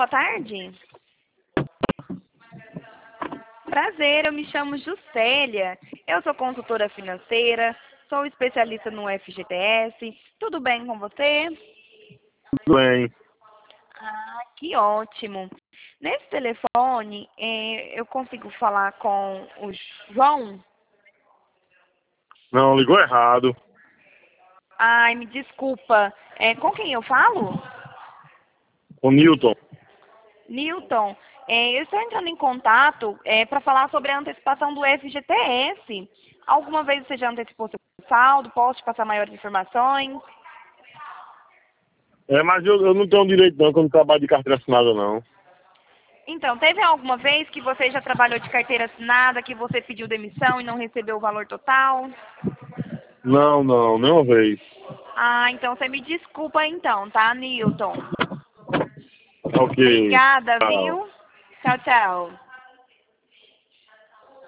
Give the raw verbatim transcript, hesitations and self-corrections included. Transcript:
boa tarde. Prazer, eu me chamo Juscelia. Eu sou consultora financeira, sou especialista no F G T S. Tudo bem com você? Tudo bem. Ah, que ótimo. Nesse telefone, eh, eu consigo falar com o João? Não, ligou errado. Ai, me desculpa. Eh, com quem eu falo? O Newton. Newton, eh, eu estou entrando em contato para falar sobre a antecipação do F G T S. Alguma vez você já antecipou seu saldo? Posso te passar maiores informações? É, mas eu, eu não tenho direito não, que eu não trabalho de carteira assinada não. Então, teve alguma vez que você já trabalhou de carteira assinada, que você pediu demissão e não recebeu o valor total? Não, não, nenhuma vez. Ah, então você me desculpa então, tá, Newton? Ok. Obrigada, Tchau. viu? Tchau, tchau.